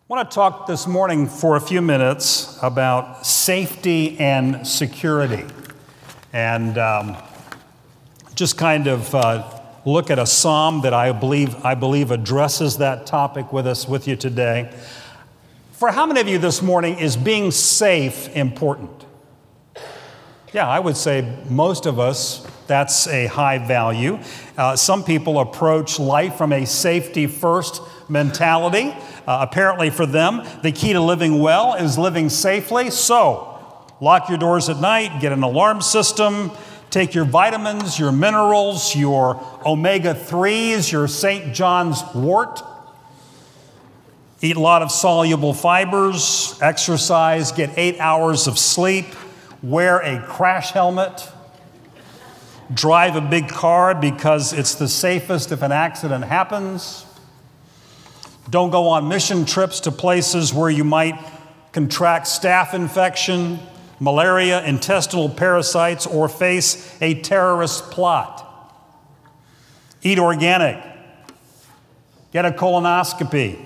I want to talk this morning for a few minutes about safety and security, and just kind of look at a psalm that I believe addresses that topic with you today. For how many of you this morning is being safe important? Yeah, I would say most of us, that's a high value. Some people approach life from a safety-first mentality. Apparently for them, the key to living well is living safely. So, lock your doors at night, get an alarm system, take your vitamins, your minerals, your omega-3s, your St. John's wort. Eat a lot of soluble fibers, exercise, get 8 hours of sleep, wear a crash helmet, drive a big car because it's the safest if an accident happens. Don't go on mission trips to places where you might contract staph infection, malaria, intestinal parasites, or face a terrorist plot. Eat organic. Get a colonoscopy.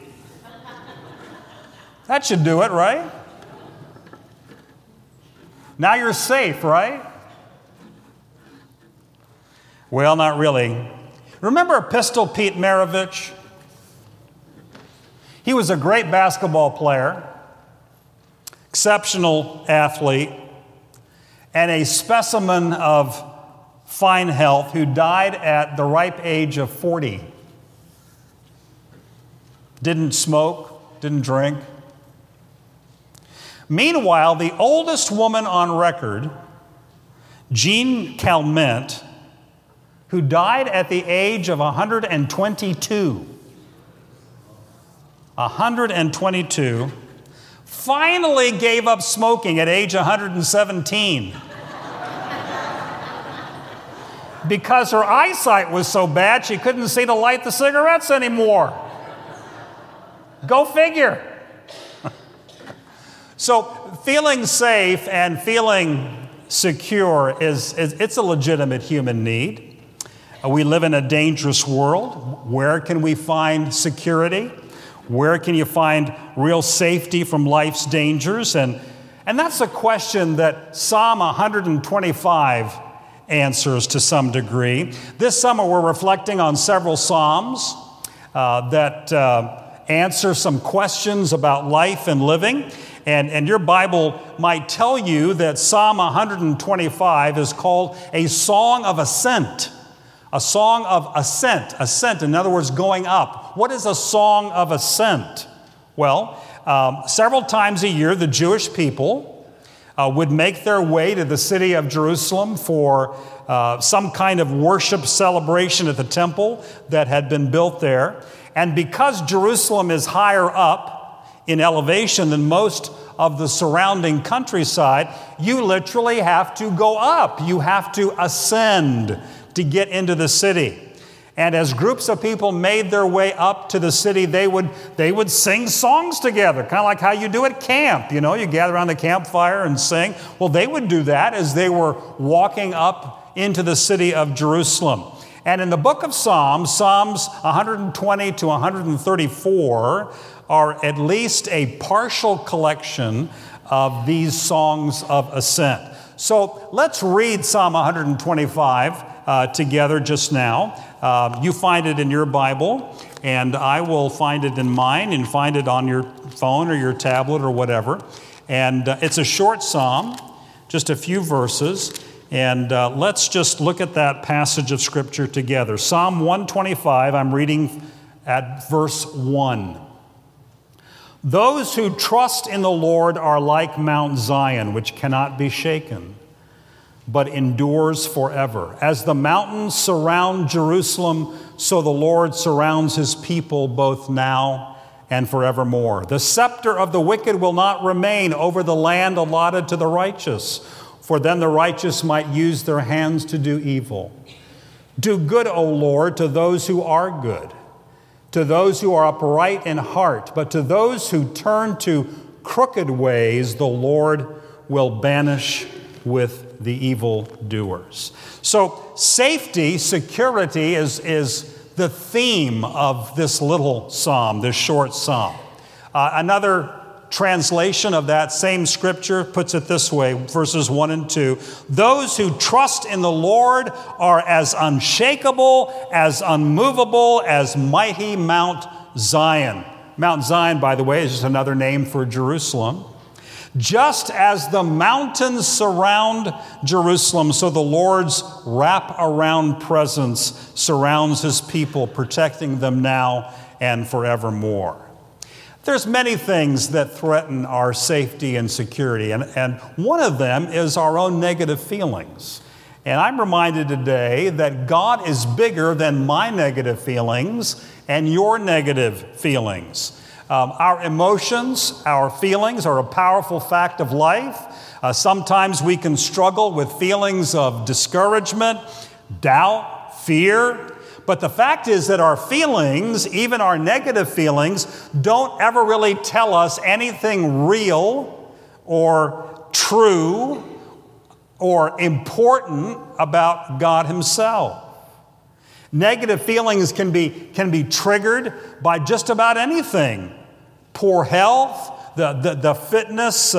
That should do it, right? Now you're safe, right? Well, not really. Remember Pistol Pete Maravich? He was a great basketball player, exceptional athlete, and a specimen of fine health who died at the ripe age of 40. Didn't smoke, didn't drink. Meanwhile, the oldest woman on record, Jean Calment, who died at the age of 122, finally gave up smoking at age 117 because her eyesight was so bad she couldn't see to light the cigarettes anymore. Go figure. So feeling safe and feeling secure it's a legitimate human need. We live in a dangerous world. Where can we find security? Where can you find real safety from life's dangers? And that's a question that Psalm 125 answers to some degree. This summer we're reflecting on several psalms that answer some questions about life and living. And your Bible might tell you that Psalm 125 is called a song of ascent. A song of ascent. Ascent, in other words, going up. What is a song of ascent? Well, several times a year, the Jewish people would make their way to the city of Jerusalem for some kind of worship celebration at the temple that had been built there. And because Jerusalem is higher up in elevation than most of the surrounding countryside, you literally have to go up. You have to ascend to get into the city. And as groups of people made their way up to the city, they would sing songs together, kind of like how you do at camp. You know, you gather around the campfire and sing. Well, they would do that as they were walking up into the city of Jerusalem. And in the book of Psalms, Psalms 120 to 134 are at least a partial collection of these songs of ascent. So let's read Psalm 125 together just now. You find it in your Bible, and I will find it in mine and find it on your phone or your tablet or whatever. And it's a short psalm, just a few verses. And let's just look at that passage of Scripture together. Psalm 125, I'm reading at verse 1. Those who trust in the Lord are like Mount Zion, which cannot be shaken, but endures forever. As the mountains surround Jerusalem, so the Lord surrounds his people both now and forevermore. The scepter of the wicked will not remain over the land allotted to the righteous, for then the righteous might use their hands to do evil. Do good, O Lord, to those who are good, to those who are upright in heart, but to those who turn to crooked ways, the Lord will banish with the evildoers. So safety, security is the theme of this little psalm, this short psalm. Another translation of that same scripture puts it this way, verses 1 and 2. Those who trust in the Lord are as unshakable, as unmovable as mighty Mount Zion. Mount Zion, by the way, is just another name for Jerusalem. Just as the mountains surround Jerusalem, so the Lord's wrap-around presence surrounds his people, protecting them now and forevermore. There's many things that threaten our safety and security, and one of them is our own negative feelings. And I'm reminded today that God is bigger than my negative feelings and your negative feelings. Our emotions, our feelings are a powerful fact of life. Sometimes we can struggle with feelings of discouragement, doubt, fear. But the fact is that our feelings, even our negative feelings, don't ever really tell us anything real or true or important about God himself. Negative feelings can be triggered by just about anything. Poor health, the fitness,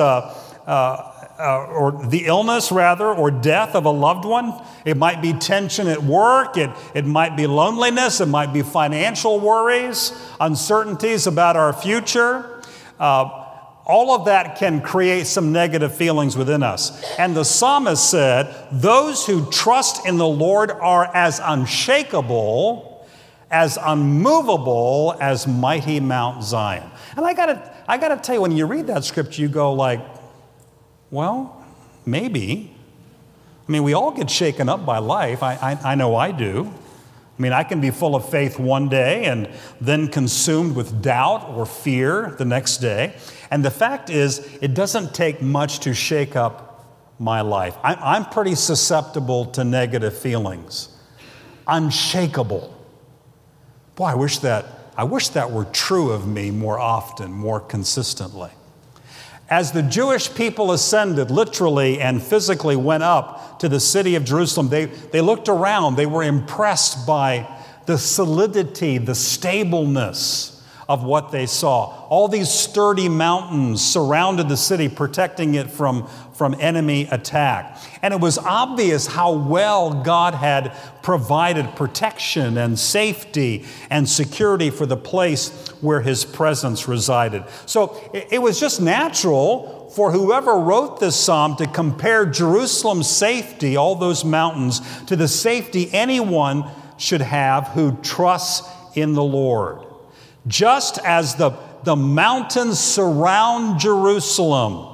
or the illness, rather, or death of a loved one. It might be tension at work. It might be loneliness. It might be financial worries, uncertainties about our future. All of that can create some negative feelings within us. And the psalmist said, those who trust in the Lord are as unshakable, as unmovable as mighty Mount Zion. And I gotta tell you, when you read that scripture, you go like, well, maybe. I mean, we all get shaken up by life. I know I do. I mean, I can be full of faith one day and then consumed with doubt or fear the next day. And the fact is, it doesn't take much to shake up my life. I'm pretty susceptible to negative feelings. Unshakable. Boy, I wish that were true of me more often, more consistently. As the Jewish people ascended, literally and physically went up to the city of Jerusalem, they looked around. They were impressed by the solidity, the stableness of what they saw. All these sturdy mountains surrounded the city, protecting it from enemy attack. And it was obvious how well God had provided protection and safety and security for the place where his presence resided. So it was just natural for whoever wrote this psalm to compare Jerusalem's safety, all those mountains, to the safety anyone should have who trusts in the Lord. Just as the mountains surround Jerusalem,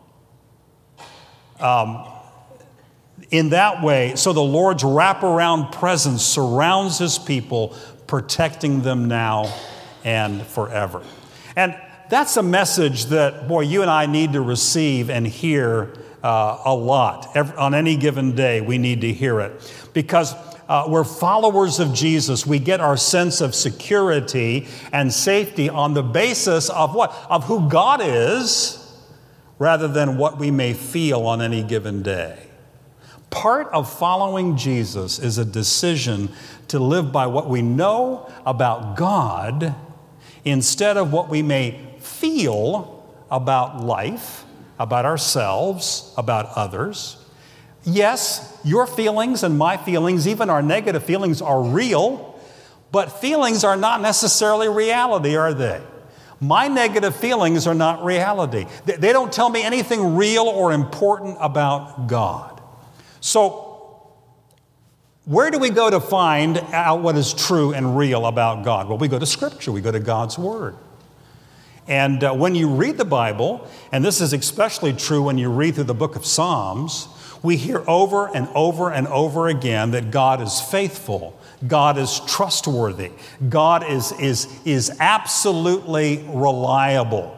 in that way, so the Lord's wraparound presence surrounds his people, protecting them now and forever. And that's a message that, boy, you and I need to receive and hear a lot. On any given day, we need to hear it. Because we're followers of Jesus. We get our sense of security and safety on the basis of what? Of who God is, rather than what we may feel on any given day. Part of following Jesus is a decision to live by what we know about God instead of what we may feel about life, about ourselves, about others. Yes, your feelings and my feelings, even our negative feelings, are real, but feelings are not necessarily reality, are they? My negative feelings are not reality. They don't tell me anything real or important about God. So, where do we go to find out what is true and real about God? Well, we go to Scripture. We go to God's Word. And when you read the Bible, and this is especially true when you read through the book of Psalms, we hear over and over and over again that God is faithful. God is trustworthy. God is absolutely reliable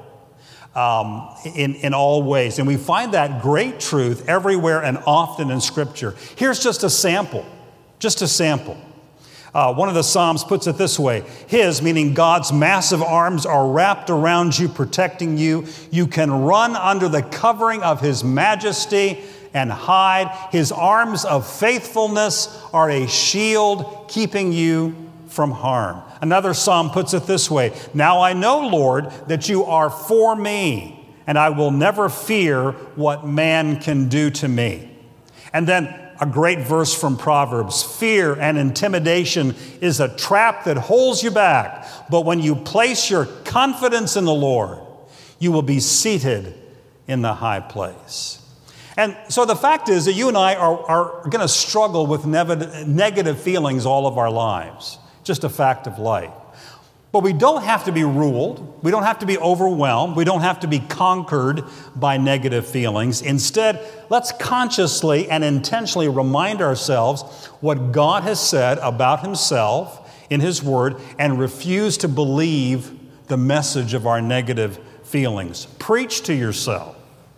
in all ways. And we find that great truth everywhere and often in Scripture. Here's just a sample. One of the Psalms puts it this way: His, meaning God's massive arms, are wrapped around you, protecting you. You can run under the covering of His majesty and hide. His arms of faithfulness are a shield keeping you from harm. Another psalm puts it this way: now I know, Lord, that you are for me, and I will never fear what man can do to me. And then a great verse from Proverbs: fear and intimidation is a trap that holds you back, but when you place your confidence in the Lord, you will be seated in the high place. And so the fact is that you and I are going to struggle with negative feelings all of our lives. Just a fact of life. But we don't have to be ruled. We don't have to be overwhelmed. We don't have to be conquered by negative feelings. Instead, let's consciously and intentionally remind ourselves what God has said about himself in his word and refuse to believe the message of our negative feelings. Preach to yourself.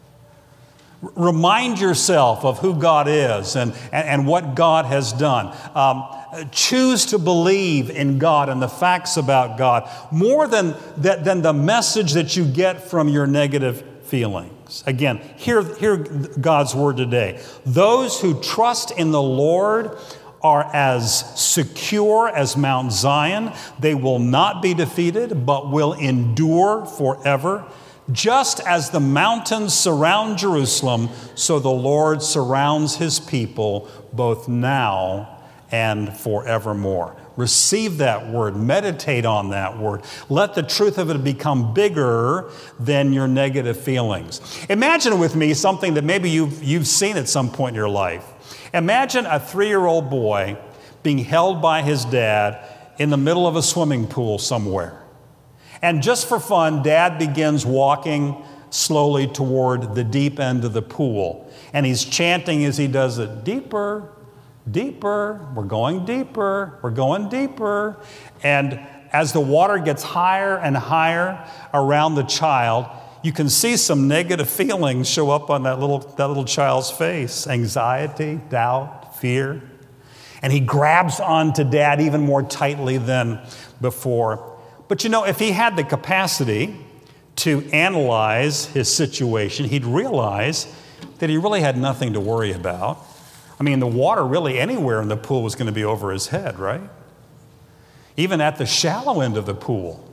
Remind yourself of who God is and what God has done. Choose to believe in God and the facts about God more than the message that you get from your negative feelings. Again, hear God's word today. Those who trust in the Lord are as secure as Mount Zion. They will not be defeated, but will endure forever. Just as the mountains surround Jerusalem, so the Lord surrounds his people both now and forevermore. Receive that word. Meditate on that word. Let the truth of it become bigger than your negative feelings. Imagine with me something that maybe you've seen at some point in your life. Imagine a 3-year-old boy being held by his dad in the middle of a swimming pool somewhere. And just for fun, Dad begins walking slowly toward the deep end of the pool. And he's chanting as he does it, deeper, deeper, we're going deeper, we're going deeper. And as the water gets higher and higher around the child, you can see some negative feelings show up on that little child's face. Anxiety, doubt, fear. And he grabs onto Dad even more tightly than before. But you know, if he had the capacity to analyze his situation, he'd realize that he really had nothing to worry about. I mean, the water really anywhere in the pool was going to be over his head, right? Even at the shallow end of the pool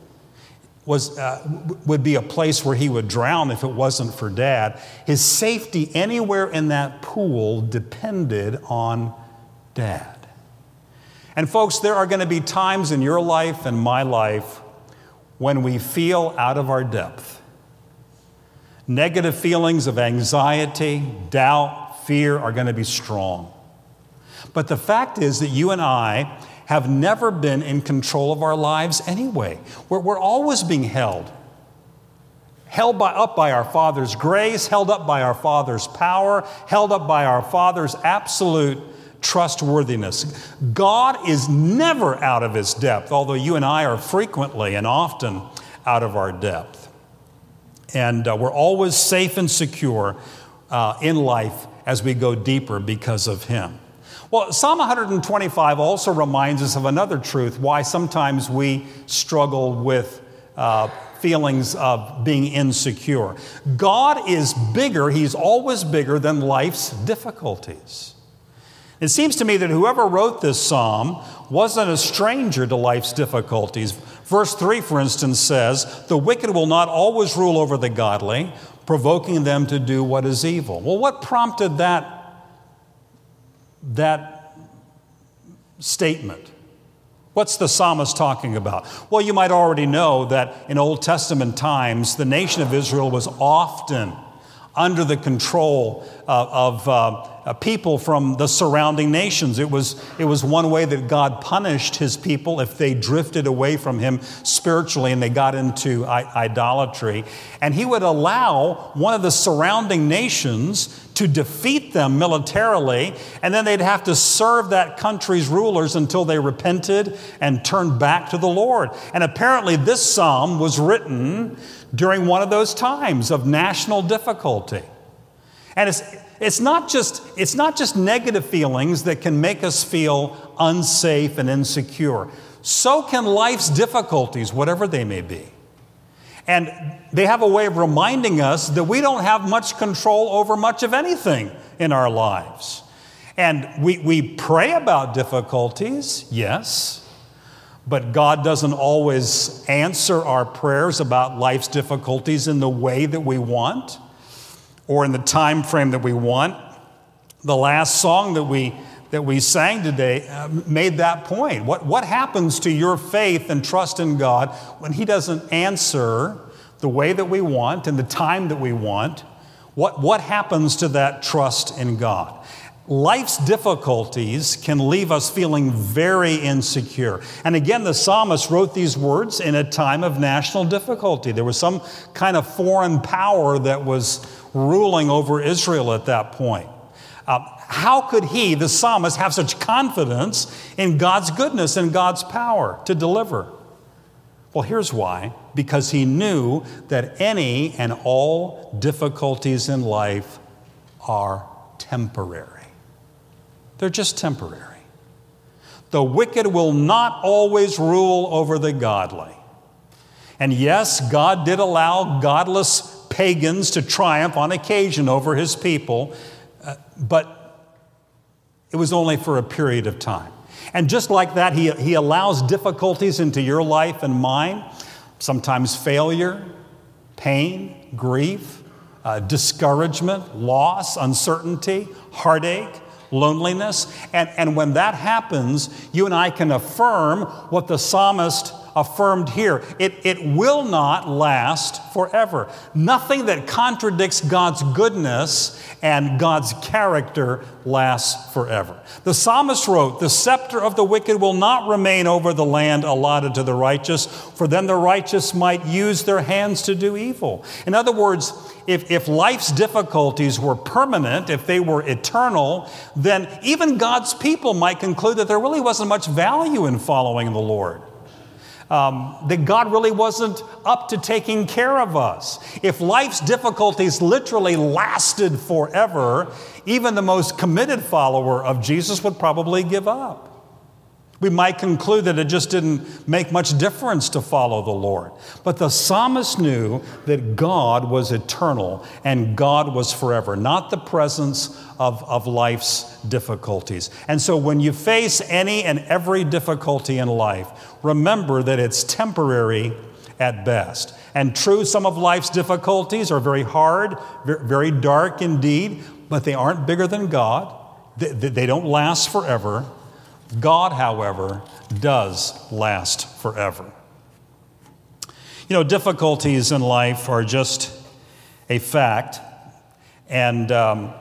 would be a place where he would drown if it wasn't for Dad. His safety anywhere in that pool depended on Dad. And folks, there are going to be times in your life and my life when we feel out of our depth. Negative feelings of anxiety, doubt, fear are going to be strong. But the fact is that you and I have never been in control of our lives anyway. We're always being held up by our Father's grace, held up by our Father's power, held up by our Father's absolute trustworthiness. God is never out of his depth, although you and I are frequently and often out of our depth. And we're always safe and secure in life as we go deeper because of him. Well, Psalm 125 also reminds us of another truth, why sometimes we struggle with feelings of being insecure. God is bigger, he's always bigger than life's difficulties. It seems to me that whoever wrote this psalm wasn't a stranger to life's difficulties. Verse 3, for instance, says, "The wicked will not always rule over the godly, provoking them to do what is evil." Well, what prompted that statement? What's the psalmist talking about? Well, you might already know that in Old Testament times, the nation of Israel was often under the control of people from the surrounding nations. It was one way that God punished his people if they drifted away from him spiritually and they got into idolatry. And he would allow one of the surrounding nations to defeat them militarily, and then they'd have to serve that country's rulers until they repented and turned back to the Lord. And apparently this psalm was written during one of those times of national difficulty. And it's not just negative feelings that can make us feel unsafe and insecure. So can life's difficulties, whatever they may be. And they have a way of reminding us that we don't have much control over much of anything in our lives. And we pray about difficulties, yes, But God doesn't always answer our prayers about life's difficulties in the way that we want or in the time frame that we want. The last song that we sang today made that point. What happens to your faith and trust in God when He doesn't answer the way that we want and the time that we want? What happens to that trust in God? Life's difficulties can leave us feeling very insecure. And again, the psalmist wrote these words in a time of national difficulty. There was some kind of foreign power that was ruling over Israel at that point. How could he, the psalmist, have such confidence in God's goodness and God's power to deliver? Well, here's why. Because he knew that any and all difficulties in life are temporary. They're just temporary. The wicked will not always rule over the godly. And yes, God did allow godless pagans to triumph on occasion over his people, but it was only for a period of time. And just like that, he allows difficulties into your life and mine, sometimes failure, pain, grief, discouragement, loss, uncertainty, heartache, loneliness. And when that happens, you and I can affirm what the psalmist affirmed here. It will not last forever. Nothing that contradicts God's goodness and God's character lasts forever. The psalmist wrote, "The scepter of the wicked will not remain over the land allotted to the righteous, for then the righteous might use their hands to do evil." In other words, if life's difficulties were permanent, if they were eternal, then even God's people might conclude that there really wasn't much value in following the Lord. That God really wasn't up to taking care of us. If life's difficulties literally lasted forever, even the most committed follower of Jesus would probably give up. We might conclude that it just didn't make much difference to follow the Lord. But the psalmist knew that God was eternal and God was forever, not the presence of life's difficulties. And so when you face any and every difficulty in life, remember that it's temporary at best. And true, some of life's difficulties are very hard, very dark indeed, but they aren't bigger than God. They don't last forever. God, however, does last forever. You know, difficulties in life are just a fact, and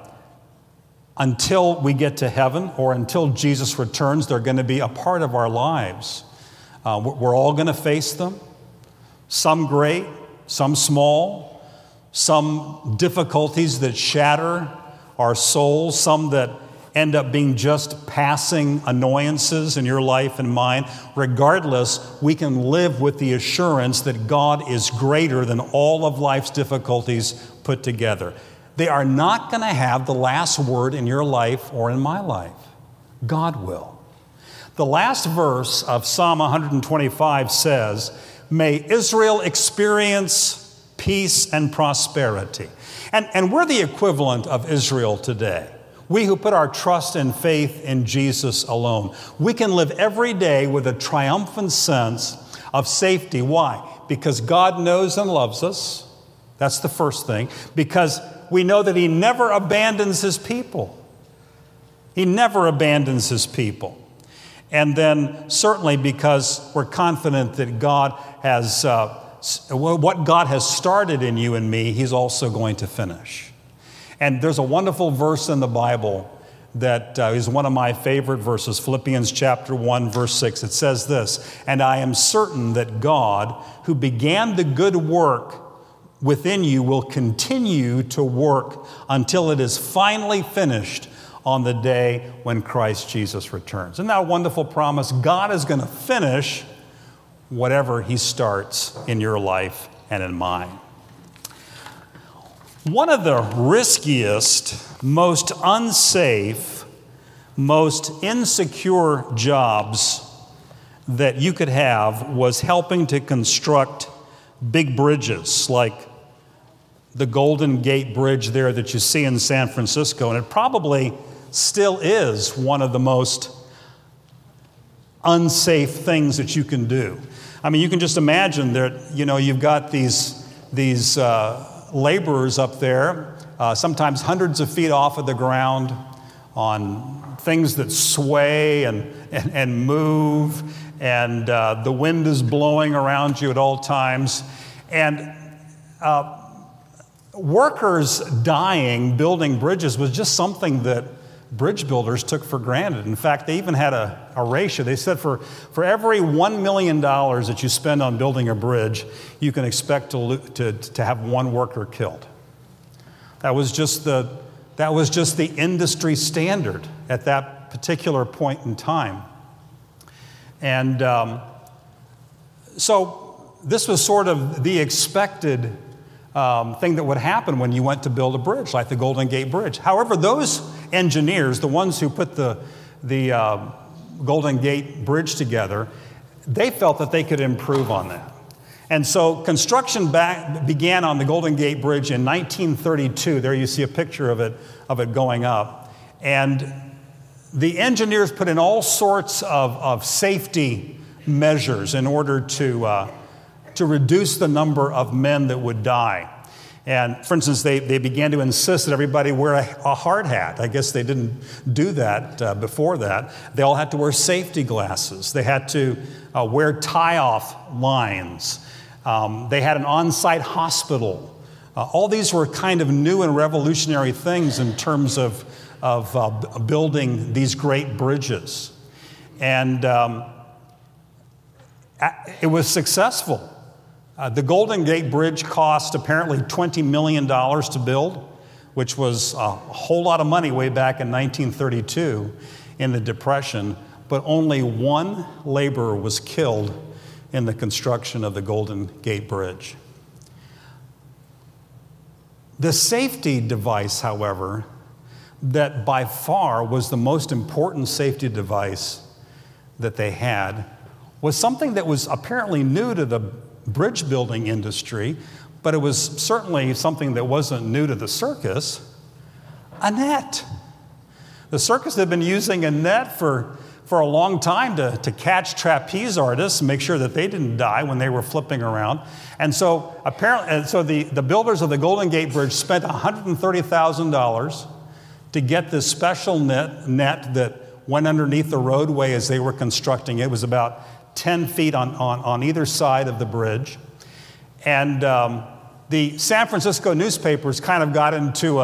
until we get to heaven or until Jesus returns, they're going to be a part of our lives. We're all going to face them, some great, some small, some difficulties that shatter our souls, some that end up being just passing annoyances in your life and mine. Regardless, we can live with the assurance that God is greater than all of life's difficulties put together. They are not going to have the last word in your life or in my life. God will. The last verse of Psalm 125 says, "May Israel experience peace and prosperity." And we're the equivalent of Israel today. We who put our trust and faith in Jesus alone. We can live every day with a triumphant sense of safety. Why? Because God knows and loves us. That's the first thing. Because we know that He never abandons His people. He never abandons His people. And then certainly because we're confident that God has, what God has started in you and me, He's also going to finish. And there's a wonderful verse in the Bible that is one of my favorite verses, Philippians chapter 1, verse 6. It says this, "And I am certain that God, who began the good work within you, will continue to work until it is finally finished on the day when Christ Jesus returns." Isn't that a wonderful promise? God is going to finish whatever He starts in your life and in mine. One of the riskiest, most unsafe, most insecure jobs that you could have was helping to construct big bridges like the Golden Gate Bridge there that you see in San Francisco. And it probably still is one of the most unsafe things that you can do. I mean, you can just imagine that, you've got these laborers up there, sometimes hundreds of feet off of the ground on things that sway and move, and the wind is blowing around you at all times. And workers dying building bridges was just something that bridge builders took for granted. In fact, they even had a ratio. They said for every $1 million that you spend on building a bridge, you can expect to have one worker killed. That was just the industry standard at that particular point in time. And so this was sort of the expected thing that would happen when you went to build a bridge, like the Golden Gate Bridge. However, those engineers, the ones who put the Golden Gate Bridge together, they felt that they could improve on that. And so construction began on the Golden Gate Bridge in 1932. There you see a picture of it going up. And the engineers put in all sorts of safety measures in order to reduce the number of men that would die. And for instance, they began to insist that everybody wear a hard hat. I guess they didn't do that before that. They all had to wear safety glasses. They had to wear tie-off lines. They had an on-site hospital. All these were kind of new and revolutionary things in terms of building these great bridges. And it was successful. The Golden Gate Bridge cost apparently $20 million to build, which was a whole lot of money way back in 1932 in the Depression, but only one laborer was killed in the construction of the Golden Gate Bridge. The safety device, however, that by far was the most important safety device that they had was something that was apparently new to the bridge building industry, but it was certainly something that wasn't new to the circus: a net. The circus had been using a net for a long time to catch trapeze artists and make sure that they didn't die when they were flipping around. And so apparently, the builders of the Golden Gate Bridge spent $130,000 to get this special net that went underneath the roadway as they were constructing it. It was about 10 feet on either side of the bridge. And the San Francisco newspapers kind of got into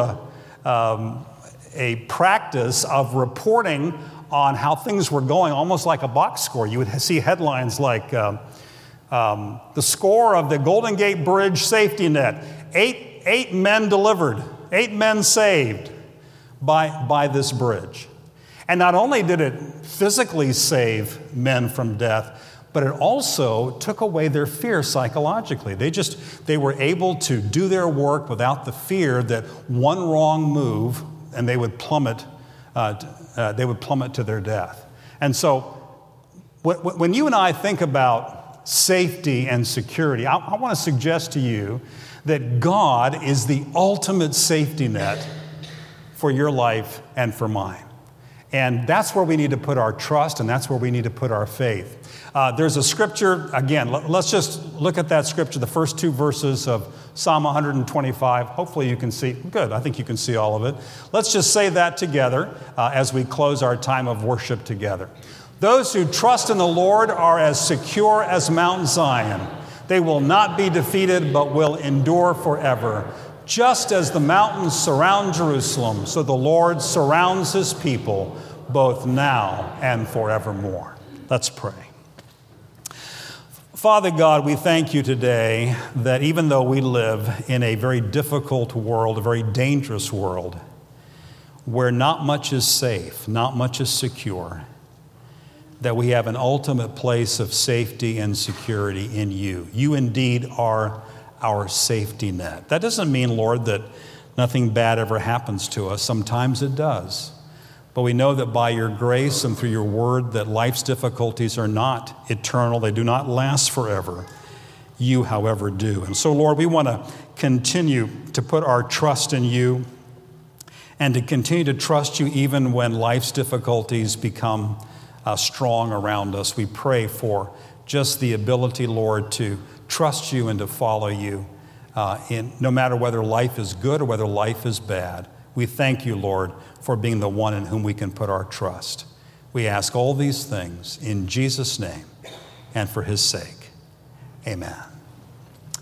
a practice of reporting on how things were going, almost like a box score. You would see headlines like, the score of the Golden Gate Bridge safety net, eight men delivered, 8 men saved by this bridge. And not only did it physically save men from death, but it also took away their fear psychologically. They were able to do their work without the fear that one wrong move and they would plummet to their death. And so when you and I think about safety and security, I want to suggest to you that God is the ultimate safety net for your life and for mine. And that's where we need to put our trust, and that's where we need to put our faith. There's a scripture, again, let's just look at that scripture, the first 2 verses of Psalm 125. Hopefully you can see, good, I think you can see all of it. Let's just say that together as we close our time of worship together. Those who trust in the Lord are as secure as Mount Zion. They will not be defeated, but will endure forever. Just as the mountains surround Jerusalem, so the Lord surrounds his people, both now and forevermore. Let's pray. Father God, we thank you today that even though we live in a very difficult world, a very dangerous world, where not much is safe, not much is secure, that we have an ultimate place of safety and security in you. You indeed are our safety net. That doesn't mean, Lord, that nothing bad ever happens to us. Sometimes it does. But we know that by your grace and through your word that life's difficulties are not eternal. They do not last forever. You, however, do. And so, Lord, we want to continue to put our trust in you and to continue to trust you even when life's difficulties become strong around us. We pray for just the ability, Lord, to trust you and to follow you no matter whether life is good or whether life is bad. We thank you, Lord, for being the one in whom we can put our trust. We ask all these things in Jesus' name and for his sake. Amen.